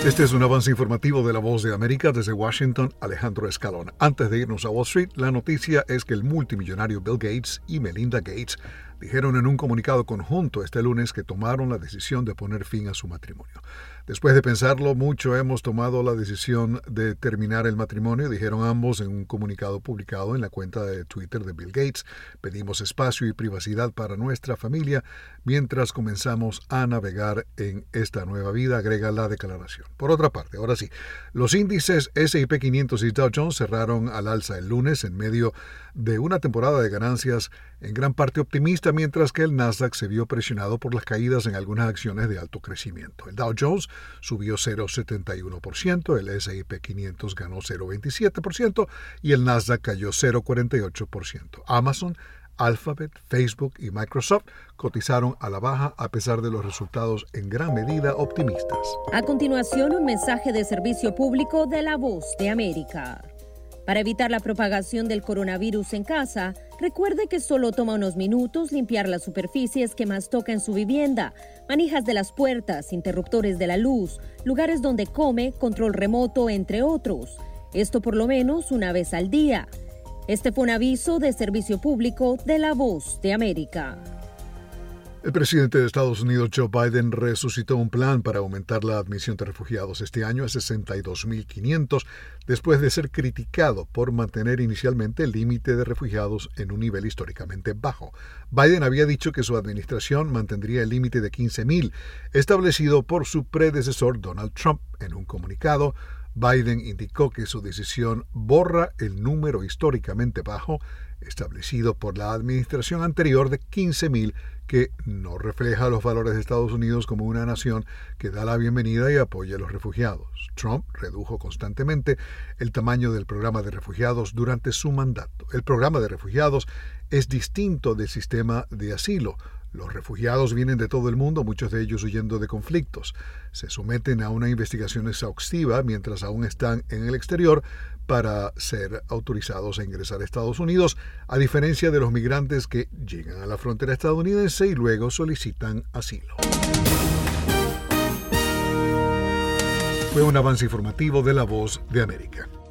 Este es un avance informativo de La Voz de América desde Washington, Alejandro Escalón. Antes de irnos a Wall Street, la noticia es que el multimillonario Bill Gates y Melinda Gates dijeron en un comunicado conjunto este lunes que tomaron la decisión de poner fin a su matrimonio. Después de pensarlo mucho, hemos tomado la decisión de terminar el matrimonio, dijeron ambos en un comunicado publicado en la cuenta de Twitter de Bill Gates. Pedimos espacio y privacidad para nuestra familia mientras comenzamos a navegar en esta nueva vida, agrega la declaración. Por otra parte, ahora sí, los índices S&P 500 y Dow Jones cerraron al alza el lunes en medio de una temporada de ganancias en gran parte optimista, mientras que el Nasdaq se vio presionado por las caídas en algunas acciones de alto crecimiento. El Dow Jones subió 0,71%, el S&P 500 ganó 0,27% y el Nasdaq cayó 0,48%. Amazon, Alphabet, Facebook y Microsoft cotizaron a la baja a pesar de los resultados en gran medida optimistas. A continuación, un mensaje de servicio público de La Voz de América. Para evitar la propagación del coronavirus en casa, recuerde que solo toma unos minutos limpiar las superficies que más toca en su vivienda, manijas de las puertas, interruptores de la luz, lugares donde come, control remoto, entre otros. Esto por lo menos una vez al día. Este fue un aviso de servicio público de La Voz de América. El presidente de Estados Unidos, Joe Biden, resucitó un plan para aumentar la admisión de refugiados este año a 62.500, después de ser criticado por mantener inicialmente el límite de refugiados en un nivel históricamente bajo. Biden había dicho que su administración mantendría el límite de 15.000, establecido por su predecesor Donald Trump. En un comunicado, Biden indicó que su decisión borra el número históricamente bajo establecido por la administración anterior de 15.000, que no refleja los valores de Estados Unidos como una nación que da la bienvenida y apoya a los refugiados. Trump redujo constantemente el tamaño del programa de refugiados durante su mandato. El programa de refugiados es distinto del sistema de asilo. Los refugiados vienen de todo el mundo, muchos de ellos huyendo de conflictos. Se someten a una investigación exhaustiva mientras aún están en el exterior para ser autorizados a ingresar a Estados Unidos, a diferencia de los migrantes que llegan a la frontera estadounidense y luego solicitan asilo. Fue un avance informativo de La Voz de América.